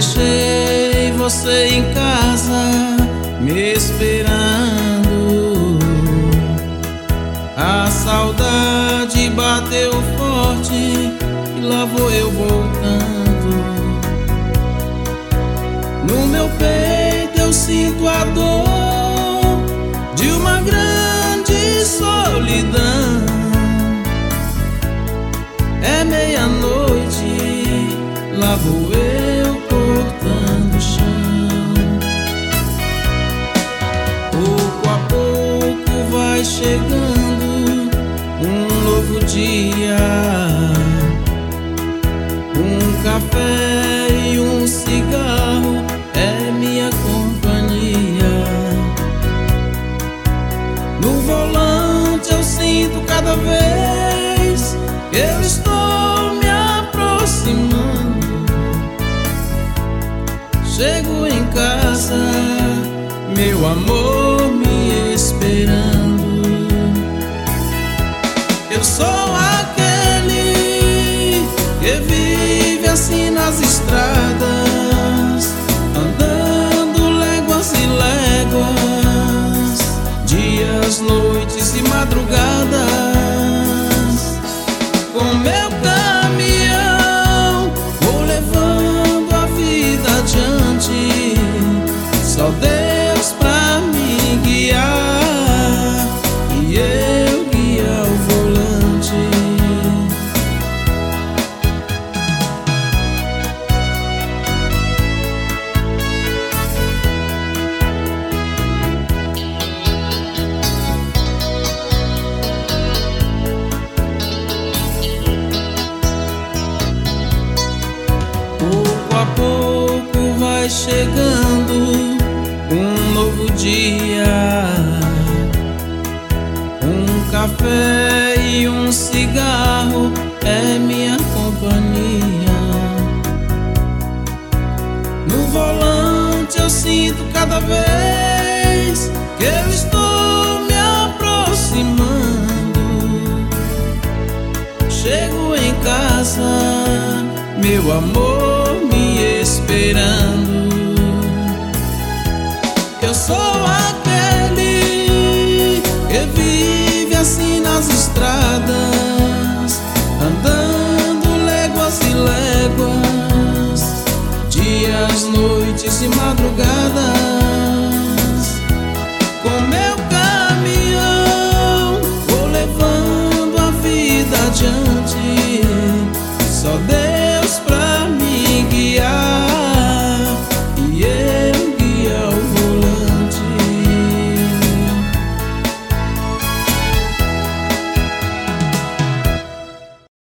deixei você em casa me esperando. A saudade bateu forte e lá vou eu voltando. No meu peito eu sinto a dor de uma grande solidão. É meia-noite, lá vou eu cortando o chão. Pouco a pouco vai chegando um novo dia. Um café e um cigarro é minha companhia. No volante eu sinto cada vez que eu estou me aproximando. Chego em casa, meu amor me esperando. Eu sou aquele que vive assim nas estradas, andando léguas e léguas, dias, noites e madrugadas. Com meu caminhão vou levando a vida adiante. Só Deus pra me guiar e eu guiar o volante. Pouco a pouco vai chegando um novo dia. Um café e um cigarro é minha companhia. No volante eu sinto cada vez que eu estou me aproximando. Chego em casa, meu amor me esperando. Eu sou aquele que vive assim nas estradas, andando léguas e léguas, dias, noites e madrugadas.